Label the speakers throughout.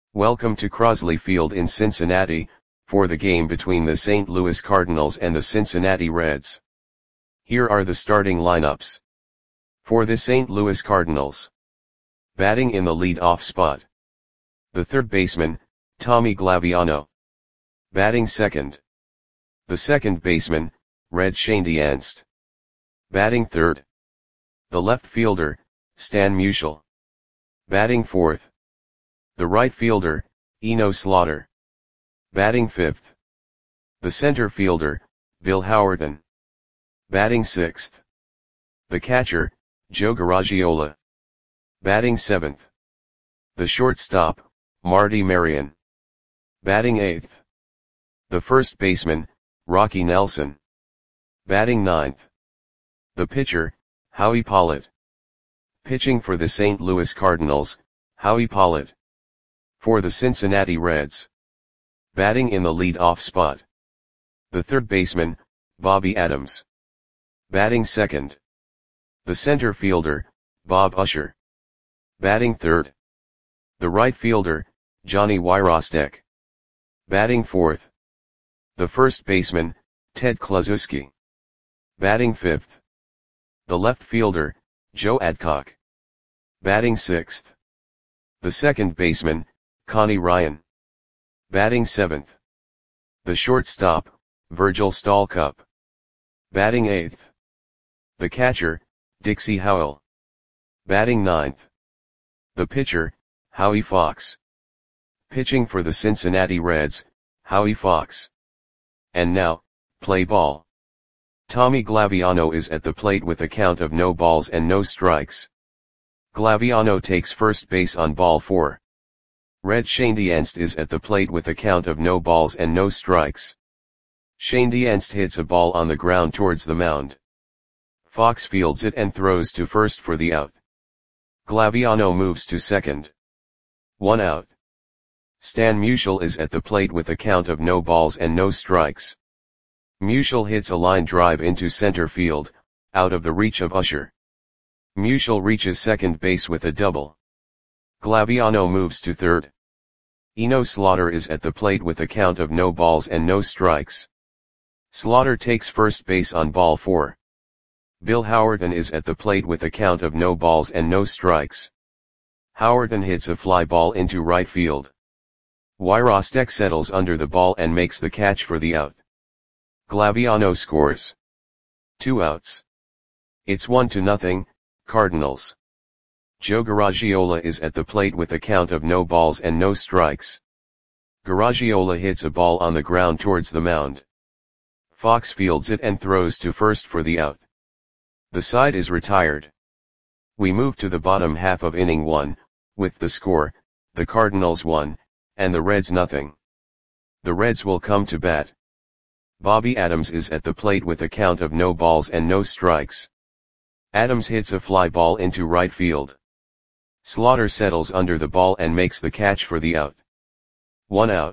Speaker 1: Welcome to Crosley Field in Cincinnati, for the game between the St. Louis Cardinals and the Cincinnati Reds. Here are the starting lineups. For the St. Louis Cardinals. Batting in the lead-off spot. The third baseman, Tommy Glaviano. Batting second. The second baseman, Red Schoendienst. Batting third. The left fielder, Stan Musial. Batting fourth. The right fielder, Eno Slaughter. Batting fifth. The center fielder, Bill Howerton. Batting sixth. The catcher, Joe Garagiola. Batting seventh. The shortstop, Marty Marion. Batting eighth. The first baseman, Rocky Nelson. Batting ninth. The pitcher, Howie Pollitt. Pitching for the St. Louis Cardinals, Howie Pollitt. For the Cincinnati Reds. Batting in the lead-off spot. The third baseman, Bobby Adams. Batting second. The center fielder, Bob Usher. Batting third. The right fielder, Johnny Wyrostek. Batting fourth. The first baseman, Ted Kluszewski. Batting fifth. The left fielder, Joe Adcock. Batting sixth. The second baseman, Connie Ryan. Batting seventh. The shortstop, Virgil Stalcup. Batting eighth. The catcher, Dixie Howell. Batting ninth. The pitcher, Howie Fox. Pitching for the Cincinnati Reds, Howie Fox. And now, play ball. Tommy Glaviano is at the plate with a count of no balls and no strikes. Glaviano takes first base on ball 4. Red Schoendienst is at the plate with a count of no balls and no strikes. Schoendienst hits a ball on the ground towards the mound. Fox fields it and throws to first for the out. Glaviano moves to second. 1 out. Stan Musial is at the plate with a count of no balls and no strikes. Musial hits a line drive into center field, out of the reach of Usher. Musial reaches second base with a double. Glaviano moves to third. Eno Slaughter is at the plate with a count of no balls and no strikes. Slaughter takes first base on ball 4. Bill Howerton is at the plate with a count of no balls and no strikes. Howerton hits a fly ball into right field. Wyrostek settles under the ball and makes the catch for the out. Glaviano scores. 2 outs. It's 1-0, Cardinals. Joe Garagiola is at the plate with a count of no balls and no strikes. Garagiola hits a ball on the ground towards the mound. Fox fields it and throws to first for the out. The side is retired. We move to the bottom half of inning 1, with the score, the Cardinals 1, and the Reds 0. The Reds will come to bat. Bobby Adams is at the plate with a count of no balls and no strikes. Adams hits a fly ball into right field. Slaughter settles under the ball and makes the catch for the out. 1 out.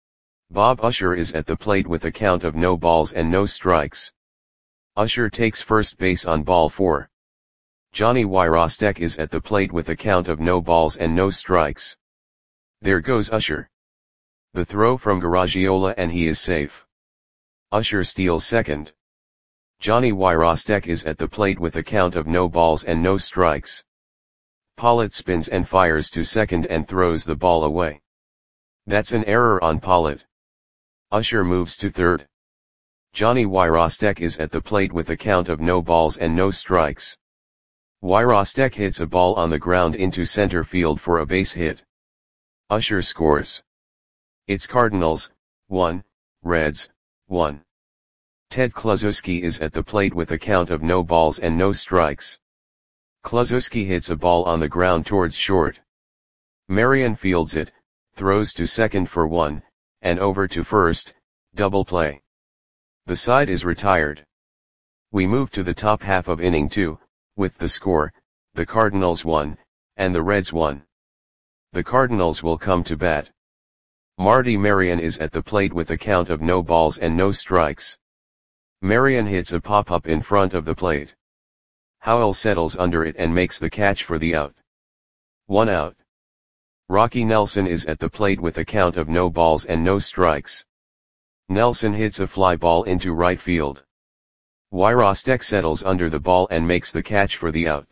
Speaker 1: Bob Usher is at the plate with a count of no balls and no strikes. Usher takes first base on ball 4. Johnny Wyrostek is at the plate with a count of no balls and no strikes. There goes Usher. The throw from Garagiola and he is safe. Usher steals second. Johnny Wyrostek is at the plate with a count of no balls and no strikes. Pollitt spins and fires to second and throws the ball away. That's an error on Pollitt. Usher moves to third. Johnny Wyrostek is at the plate with a count of no balls and no strikes. Wyrostek hits a ball on the ground into center field for a base hit. Usher scores. It's Cardinals, 1, Reds, 1. Ted Kluszewski is at the plate with a count of no balls and no strikes. Kluszewski hits a ball on the ground towards short. Marion fields it, throws to second for 1, and over to first, double play. The side is retired. We move to the top half of inning 2, with the score, the Cardinals 1, and the Reds 1. The Cardinals will come to bat. Marty Marion is at the plate with a count of no balls and no strikes. Marion hits a pop-up in front of the plate. Howell settles under it and makes the catch for the out. 1 out. Rocky Nelson is at the plate with a count of no balls and no strikes. Nelson hits a fly ball into right field. Wyrostek settles under the ball and makes the catch for the out.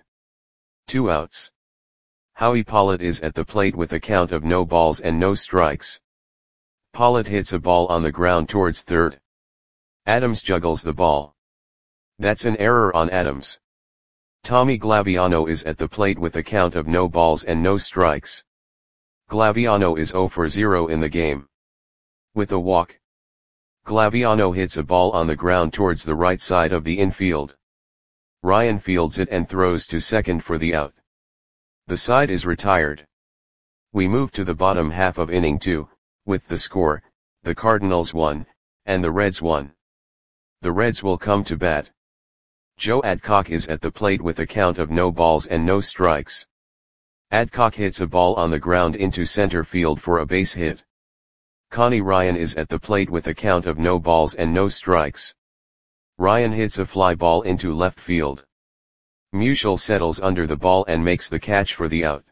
Speaker 1: 2 outs. Howie Pollitt is at the plate with a count of no balls and no strikes. Pollitt hits a ball on the ground towards third. Adams juggles the ball. That's an error on Adams. Tommy Glaviano is at the plate with a count of no balls and no strikes. Glaviano is 0 for 0 in the game. With a walk. Glaviano hits a ball on the ground towards the right side of the infield. Ryan fields it and throws to second for the out. The side is retired. We move to the bottom half of inning 2, with the score, the Cardinals 1, and the Reds 1. The Reds will come to bat. Joe Adcock is at the plate with a count of no balls and no strikes. Adcock hits a ball on the ground into center field for a base hit. Connie Ryan is at the plate with a count of no balls and no strikes. Ryan hits a fly ball into left field. Musial settles under the ball and makes the catch for the out.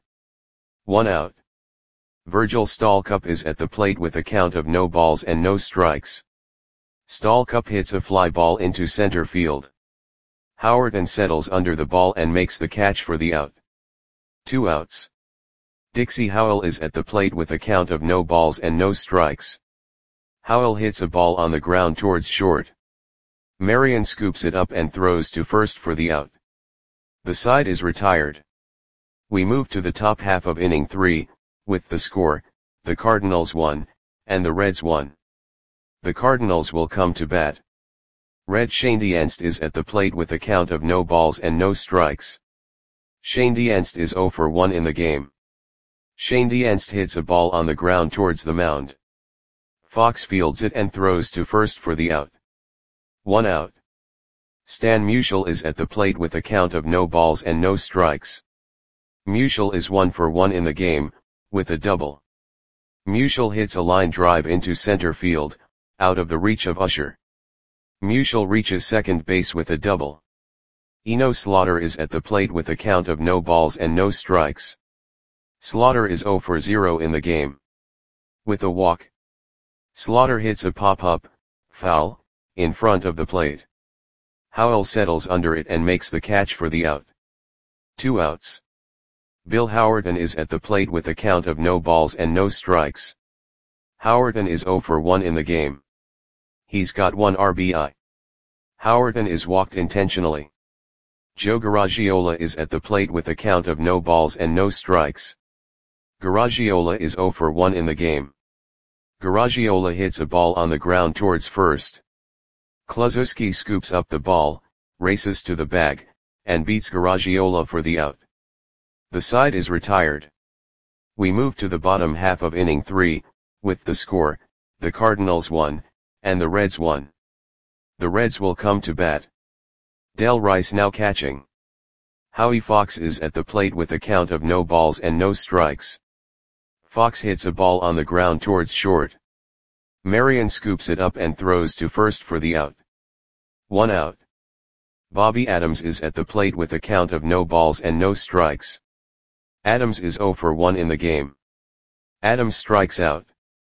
Speaker 1: 1 out. Virgil Stallcup is at the plate with a count of no balls and no strikes. Stallcup hits a fly ball into center field. Howerton settles under the ball and makes the catch for the out. 2 outs. Dixie Howell is at the plate with a count of no balls and no strikes. Howell hits a ball on the ground towards short. Marion scoops it up and throws to first for the out. The side is retired. We move to the top half of inning 3, with the score, the Cardinals 1, and the Reds 1. The Cardinals will come to bat. Red Schoendienst is at the plate with a count of no balls and no strikes. Schoendienst is 0 for 1 in the game. Schoendienst hits a ball on the ground towards the mound. Fox fields it and throws to first for the out. 1 out. Stan Musial is at the plate with a count of no balls and no strikes. Musial is 1 for 1 in the game, with a double. Musial hits a line drive into center field, out of the reach of Usher. Musial reaches second base with a double. Eno Slaughter is at the plate with a count of no balls and no strikes. Slaughter is 0 for 0 in the game. With a walk. Slaughter hits a pop-up, foul, in front of the plate. Howell settles under it and makes the catch for the out. 2 outs. Bill Howerton is at the plate with a count of no balls and no strikes. Howerton is 0 for 1 in the game. He's got 1 RBI. Howerton is walked intentionally. Joe Garagiola is at the plate with a count of no balls and no strikes. Garagiola is 0 for 1 in the game. Garagiola hits a ball on the ground towards first. Kluszewski scoops up the ball, races to the bag, and beats Garagiola for the out. The side is retired. We move to the bottom half of inning 3, with the score, the Cardinals 1, and the Reds 1. The Reds will come to bat. Del Rice now catching. Howie Fox is at the plate with a count of no balls and no strikes. Fox hits a ball on the ground towards short. Marion scoops it up and throws to first for the out. 1 out. Bobby Adams is at the plate with a count of no balls and no strikes. Adams is 0 for 1 in the game. Adams strikes out.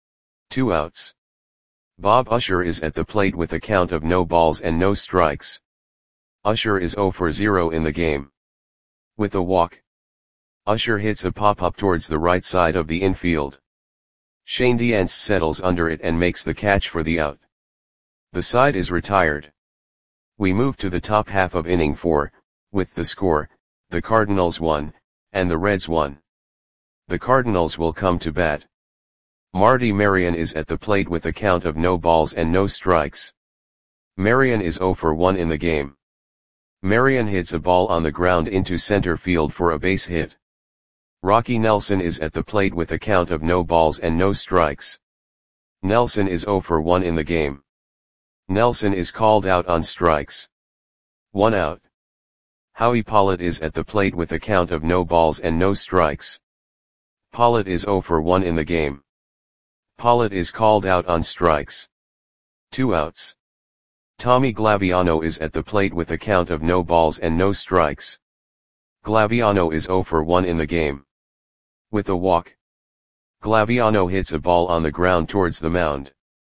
Speaker 1: 2 outs. Bob Usher is at the plate with a count of no balls and no strikes. Usher is 0 for 0 in the game. With a walk. Usher hits a pop-up towards the right side of the infield. Schoendienst settles under it and makes the catch for the out. The side is retired. We move to the top half of inning 4, with the score, the Cardinals 1, and the Reds 1. The Cardinals will come to bat. Marty Marion is at the plate with a count of no balls and no strikes. Marion is 0 for 1 in the game. Marion hits a ball on the ground into center field for a base hit. Rocky Nelson is at the plate with a count of no balls and no strikes. Nelson is 0 for 1 in the game. Nelson is called out on strikes. 1 out. Howie Pollitt is at the plate with a count of no balls and no strikes. Pollitt is 0 for 1 in the game. Pollitt is called out on strikes. 2 outs. Tommy Glaviano is at the plate with a count of no balls and no strikes. Glaviano is 0 for 1 in the game. With a walk. Glaviano hits a ball on the ground towards the mound.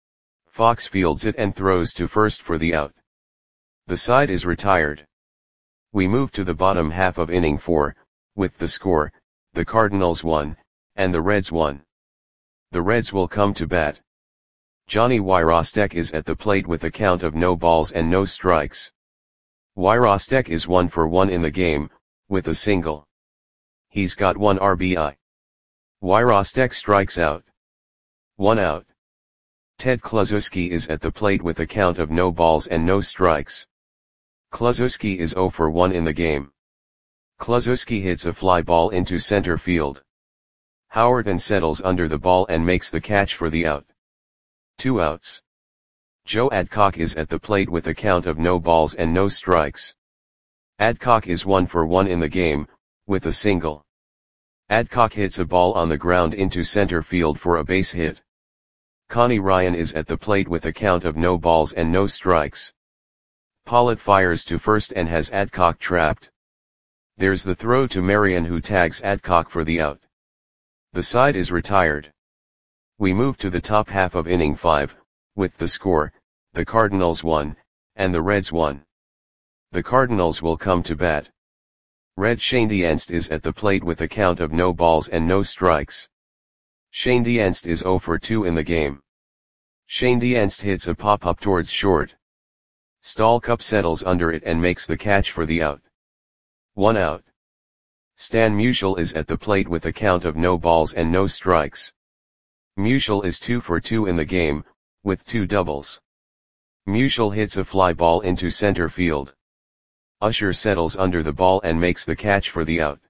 Speaker 1: Fox fields it and throws to first for the out. The side is retired. We move to the bottom half of inning 4, with the score, the Cardinals 1, and the Reds 1. The Reds will come to bat. Johnny Wyrostek is at the plate with a count of no balls and no strikes. Wyrostek is 1 for 1 in the game, with a single. He's got 1 RBI. Wyrostek strikes out. 1 out. Ted Kluszewski is at the plate with a count of no balls and no strikes. Kluszewski is 0 for 1 in the game. Kluszewski hits a fly ball into center field. Howerton settles under the ball and makes the catch for the out. 2 outs. Joe Adcock is at the plate with a count of no balls and no strikes. Adcock is 1 for 1 in the game, with a single. Adcock hits a ball on the ground into center field for a base hit. Connie Ryan is at the plate with a count of no balls and no strikes. Pollitt fires to first and has Adcock trapped. There's the throw to Marion, who tags Adcock for the out. The side is retired. We move to the top half of inning 5, with the score, the Cardinals 1, and the Reds 1. The Cardinals will come to bat. Red Schoendienst is at the plate with a count of no balls and no strikes. Schoendienst is 0 for 2 in the game. Schoendienst hits a pop-up towards short. Stallcup settles under it and makes the catch for the out. 1 out. Stan Musial is at the plate with a count of no balls and no strikes. Musial is 2 for 2 in the game, with 2 doubles. Musial hits a fly ball into center field. Usher settles under the ball and makes the catch for the out.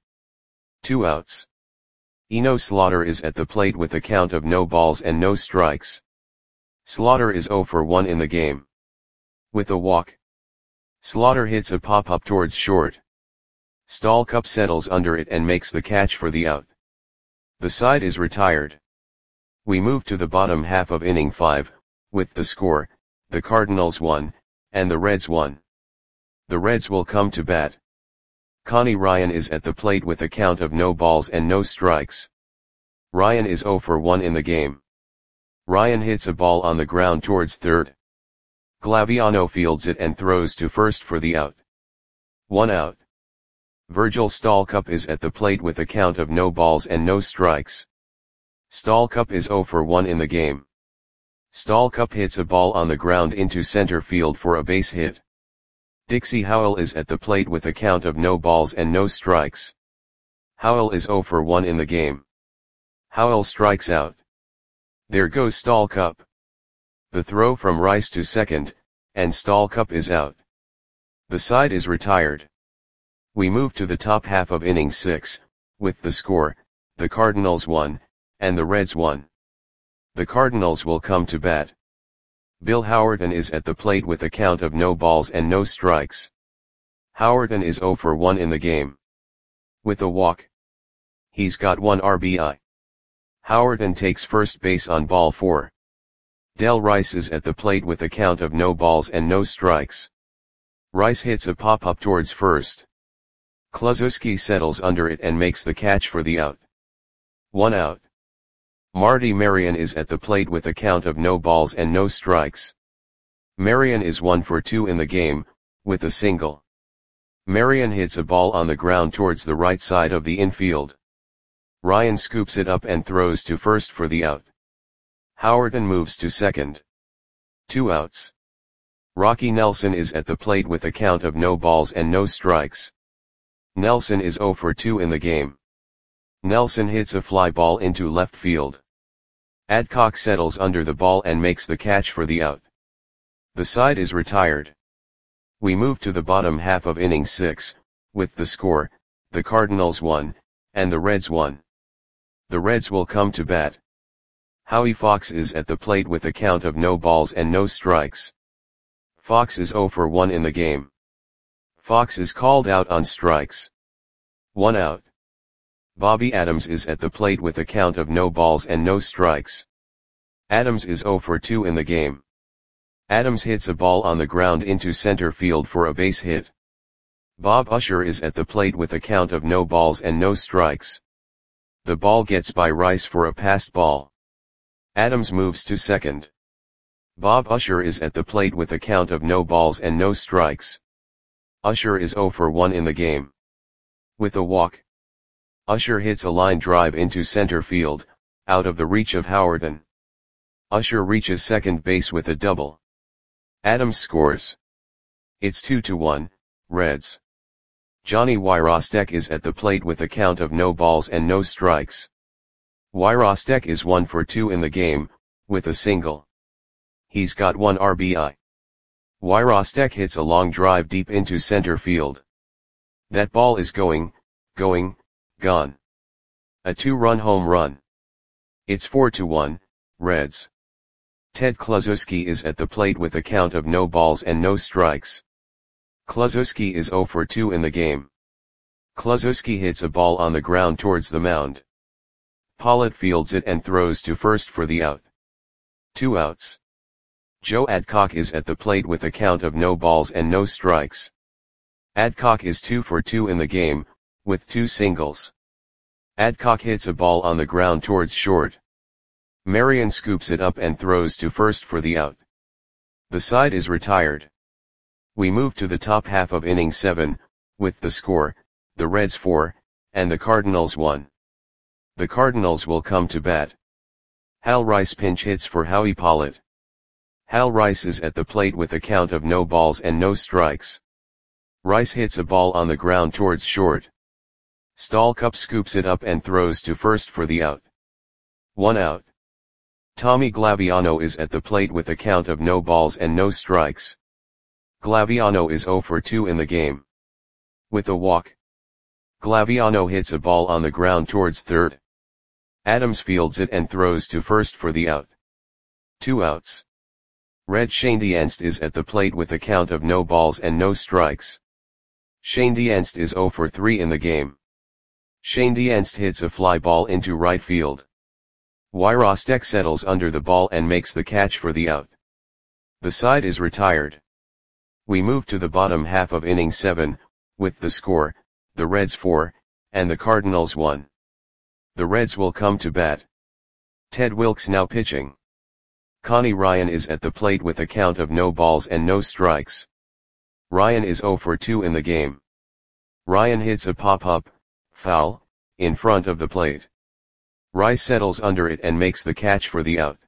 Speaker 1: 2 outs. Eno Slaughter is at the plate with a count of no balls and no strikes. Slaughter is 0 for 1 in the game. With a walk. Slaughter hits a pop-up towards short. Stallcup settles under it and makes the catch for the out. The side is retired. We move to the bottom half of inning 5, with the score, the Cardinals 1, and the Reds 1. The Reds will come to bat. Connie Ryan is at the plate with a count of no balls and no strikes. Ryan is 0 for 1 in the game. Ryan hits a ball on the ground towards third. Glaviano fields it and throws to first for the out. 1 out. Virgil Stallcup is at the plate with a count of no balls and no strikes. Stallcup is 0 for 1 in the game. Stallcup hits a ball on the ground into center field for a base hit. Dixie Howell is at the plate with a count of no balls and no strikes. Howell is 0 for 1 in the game. Howell strikes out. There goes Stallcup. The throw from Rice to second, and Stallcup is out. The side is retired. We move to the top half of inning 6, with the score, the Cardinals 1, and the Reds 1. The Cardinals will come to bat. Bill Howerton is at the plate with a count of no balls and no strikes. Howerton is 0 for 1 in the game. With a walk. He's got 1 RBI. Howerton takes first base on ball 4. Del Rice is at the plate with a count of no balls and no strikes. Rice hits a pop-up towards first. Kluszewski settles under it and makes the catch for the out. 1 out. Marty Marion is at the plate with a count of no balls and no strikes. Marion is 1 for 2 in the game, with a single. Marion hits a ball on the ground towards the right side of the infield. Ryan scoops it up and throws to first for the out. Howerton moves to second. 2 outs. Rocky Nelson is at the plate with a count of no balls and no strikes. Nelson is 0 for 2 in the game. Nelson hits a fly ball into left field. Adcock settles under the ball and makes the catch for the out. The side is retired. We move to the bottom half of inning 6, with the score, the Cardinals 1, and the Reds 1. The Reds will come to bat. Howie Fox is at the plate with a count of no balls and no strikes. Fox is 0 for 1 in the game. Fox is called out on strikes. 1 out. Bobby Adams is at the plate with a count of no balls and no strikes. Adams is 0 for 2 in the game. Adams hits a ball on the ground into center field for a base hit. Bob Usher is at the plate with a count of no balls and no strikes. The ball gets by Rice for a passed ball. Adams moves to second. Bob Usher is at the plate with a count of no balls and no strikes. Usher is 0 for 1 in the game. With a walk, Usher hits a line drive into center field, out of the reach of Howerton. Usher reaches second base with a double. Adams scores. It's 2-1, Reds. Johnny Wyrostek is at the plate with a count of no balls and no strikes. Wyrostek is 1 for 2 in the game, with a single. He's got 1 RBI. Wyrostek hits a long drive deep into center field. That ball is gone. A 2-run home run. It's 4-1, Reds. Ted Kluszewski is at the plate with a count of no balls and no strikes. Kluszewski is 0 for 2 in the game. Kluszewski hits a ball on the ground towards the mound. Pollitt fields it and throws to first for the out. 2 outs. Joe Adcock is at the plate with a count of no balls and no strikes. Adcock is 2 for 2 in the game, with 2 singles. Adcock hits a ball on the ground towards short. Marion scoops it up and throws to first for the out. The side is retired. We move to the top half of inning 7, with the score, the Reds 4, and the Cardinals 1. The Cardinals will come to bat. Hal Rice pinch hits for Howie Pollitt. Hal Rice is at the plate with a count of no balls and no strikes. Rice hits a ball on the ground towards short. Stallcup scoops it up and throws to first for the out. 1 out. Tommy Glaviano is at the plate with a count of no balls and no strikes. Glaviano is 0 for 2 in the game. With a walk, Glaviano hits a ball on the ground towards third. Adams fields it and throws to first for the out. 2 outs. Red Schoendienst is at the plate with a count of no balls and no strikes. Schoendienst is 0 for 3 in the game. Schoendienst hits a fly ball into right field. Wyrostek settles under the ball and makes the catch for the out. The side is retired. We move to the bottom half of inning 7, with the score, the Reds 4, and the Cardinals 1. The Reds will come to bat. Ted Wilkes now pitching. Connie Ryan is at the plate with a count of no balls and no strikes. Ryan is 0 for 2 in the game. Ryan hits a pop-up, foul, in front of the plate. Rice settles under it and makes the catch for the out.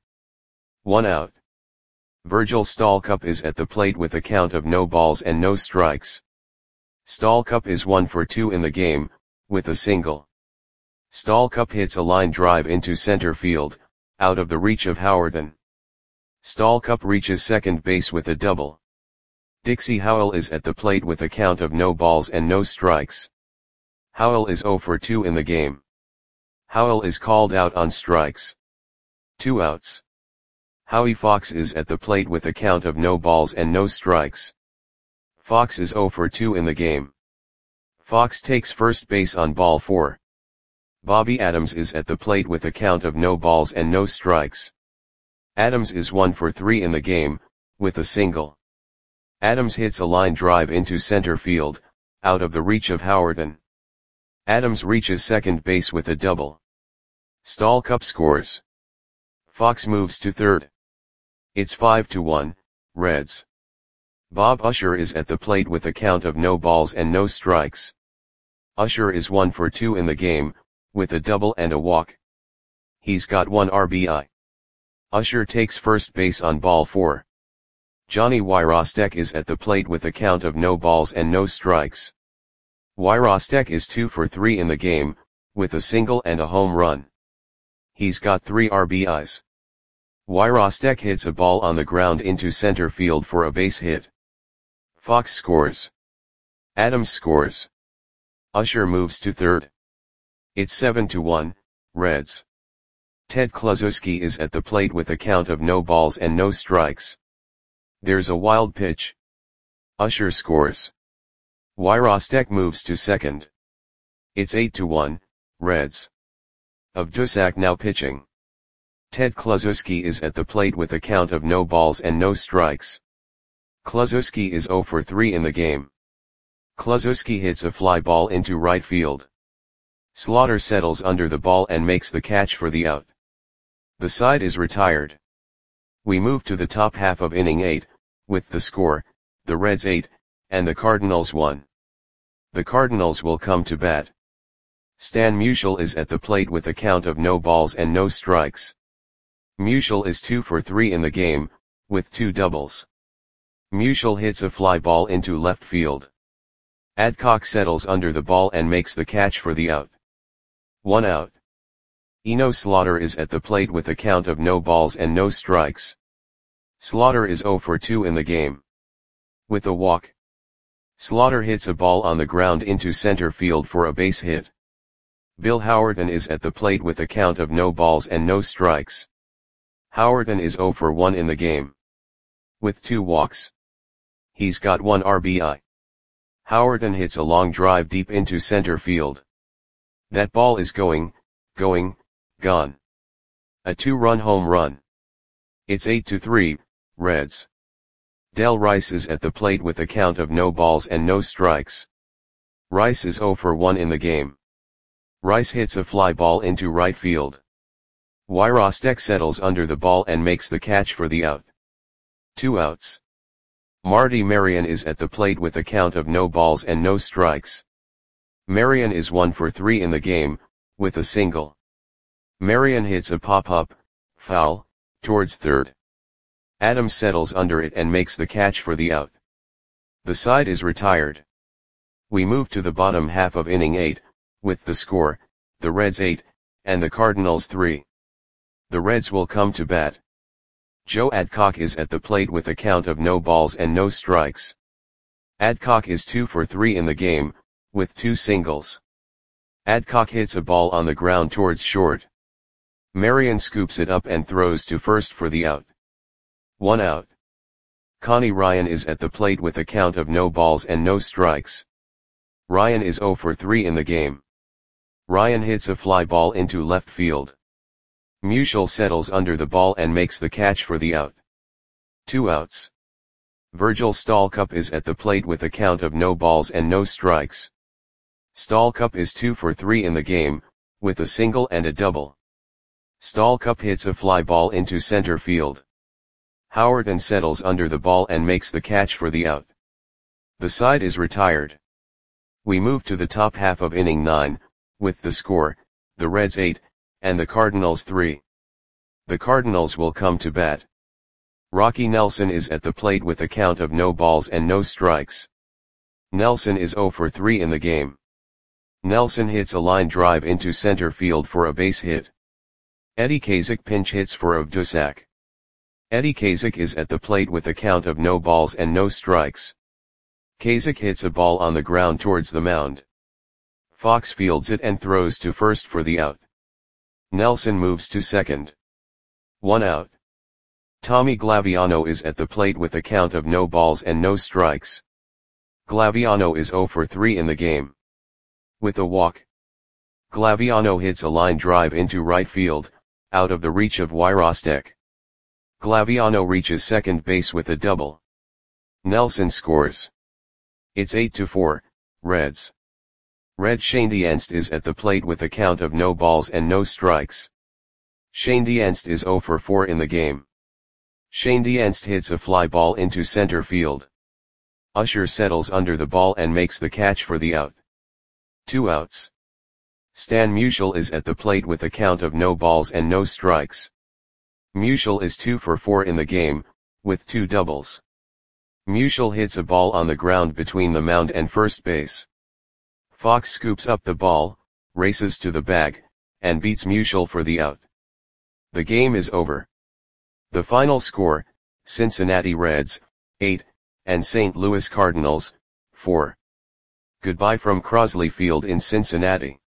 Speaker 1: 1 out. Virgil Stallcup is at the plate with a count of no balls and no strikes. Stallcup is 1 for 2 in the game, with a single. Stallcup hits a line drive into center field, out of the reach of Howerton. Stallcup reaches second base with a double. Dixie Howell is at the plate with a count of no balls and no strikes. Howell is 0 for 2 in the game. Howell is called out on strikes. 2 outs. Howie Fox is at the plate with a count of no balls and no strikes. Fox is 0 for 2 in the game. Fox takes first base on ball 4. Bobby Adams is at the plate with a count of no balls and no strikes. Adams is 1 for 3 in the game, with a single. Adams hits a line drive into center field, out of the reach of Howerton. Adams reaches second base with a double. Stallcup scores. Fox moves to third. It's 5-1, Reds. Bob Usher is at the plate with a count of no balls and no strikes. Usher is 1 for 2 in the game, with a double and a walk. He's got 1 RBI. Usher takes first base on ball 4. Johnny Wyrostek is at the plate with a count of no balls and no strikes. Wyrostek is 2 for 3 in the game, with a single and a home run. He's got 3 RBIs. Wyrostek hits a ball on the ground into center field for a base hit. Fox scores. Adams scores. Usher moves to third. It's 7-1, Reds. Ted Kluszewski is at the plate with a count of no balls and no strikes. There's a wild pitch. Usher scores. Wyrostek moves to second. It's 8-1, Reds. Ovdusak now pitching. Ted Kluszewski is at the plate with a count of no balls and no strikes. Kluszewski is 0 for 3 in the game. Kluszewski hits a fly ball into right field. Slaughter settles under the ball and makes the catch for the out. The side is retired. We move to the top half of inning 8, with the score, the Reds 8, and the Cardinals 1. The Cardinals will come to bat. Stan Musial is at the plate with a count of no balls and no strikes. Musial is 2 for 3 in the game, with 2 doubles. Musial hits a fly ball into left field. Adcock settles under the ball and makes the catch for the out. 1 out. Eno Slaughter is at the plate with a count of no balls and no strikes. Slaughter is 0 for 2 in the game. With a walk. Slaughter hits a ball on the ground into center field for a base hit. Bill Howerton is at the plate with a count of no balls and no strikes. Howerton is 0 for 1 in the game. With 2 walks. He's got 1 RBI. Howerton hits a long drive deep into center field. That ball is gone. A 2-run home run. It's 8-3, Reds. Del Rice is at the plate with a count of no balls and no strikes. Rice is 0 for 1 in the game. Rice hits a fly ball into right field. Wyrostek settles under the ball and makes the catch for the out. 2 outs. Marty Marion is at the plate with a count of no balls and no strikes. Marion is 1 for 3 in the game, with a single. Marion hits a pop-up, foul, towards third. Adams settles under it and makes the catch for the out. The side is retired. We move to the bottom half of inning 8, with the score, the Reds 8, and the Cardinals 3. The Reds will come to bat. Joe Adcock is at the plate with a count of no balls and no strikes. Adcock is 2 for 3 in the game, with 2 singles. Adcock hits a ball on the ground towards short. Marion scoops it up and throws to first for the out. 1 out. Connie Ryan is at the plate with a count of no balls and no strikes. Ryan is 0 for 3 in the game. Ryan hits a fly ball into left field. Musial settles under the ball and makes the catch for the out. 2 outs. Virgil Stallcup is at the plate with a count of no balls and no strikes. Stallcup is 2 for 3 in the game, with a single and a double. Stallcup hits a fly ball into center field. Howerton settles under the ball and makes the catch for the out. The side is retired. We move to the top half of inning 9, with the score, the Reds 8, and the Cardinals 3. The Cardinals will come to bat. Rocky Nelson is at the plate with a count of no balls and no strikes. Nelson is 0 for 3 in the game. Nelson hits a line drive into center field for a base hit. Eddie Kazak pinch hits for Ovdusak. Eddie Kazak is at the plate with a count of no balls and no strikes. Kazak hits a ball on the ground towards the mound. Fox fields it and throws to first for the out. Nelson moves to second. 1 out. Tommy Glaviano is at the plate with a count of no balls and no strikes. Glaviano is 0 for 3 in the game. With a walk. Glaviano hits a line drive into right field, out of the reach of Wyrostek. Glaviano reaches second base with a double. Nelson scores. It's 8-4, Reds. Red Schoendienst is at the plate with a count of no balls and no strikes. Schoendienst is 0 for 4 in the game. Schoendienst hits a fly ball into center field. Usher settles under the ball and makes the catch for the out. 2 outs. Stan Musial is at the plate with a count of no balls and no strikes. Musial is 2 for 4 in the game, with 2 doubles. Musial hits a ball on the ground between the mound and first base. Fox scoops up the ball, races to the bag, and beats Musial for the out. The game is over. The final score, Cincinnati Reds, 8, and St. Louis Cardinals, 4. Goodbye from Crosley Field in Cincinnati.